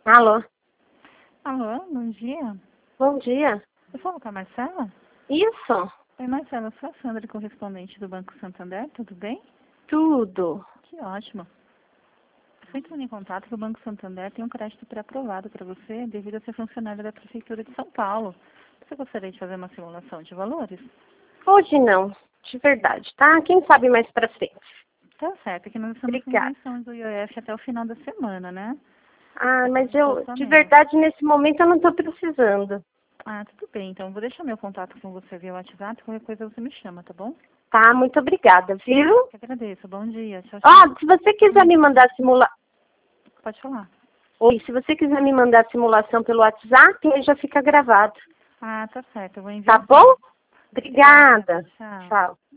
Alô? Alô, bom dia. Bom dia. Eu falo com a Marcela? Isso? Oi, Marcela, eu sou a Sandra, correspondente do Banco Santander, tudo bem? Tudo. Que ótimo. Eu fui entrando em contato que o Banco Santander tem um crédito pré-aprovado para você devido a ser funcionário da Prefeitura de São Paulo. Você gostaria de fazer uma simulação de valores? Hoje não, de verdade, tá? Quem sabe mais pra frente. Tá certo, é que nós estamos com Obrigada. isenção do IOF até o final da semana, né? Ah, mas eu, de Planejamento. verdade, nesse momento eu não tô precisando. Ah, tudo bem, então eu vou deixar meu contato com você via WhatsApp, qualquer coisa você me chama, tá bom? Tá, muito obrigada, viu? Eu que agradeço, bom dia, tchau, tchau. Ó, se você quiser me mandar Pode falar. Oi, se você quiser me mandar simulação pelo WhatsApp, aí já fica gravado. Ah, tá certo, eu vou Tá enviar. bom? Obrigada. Tchau. Tchau.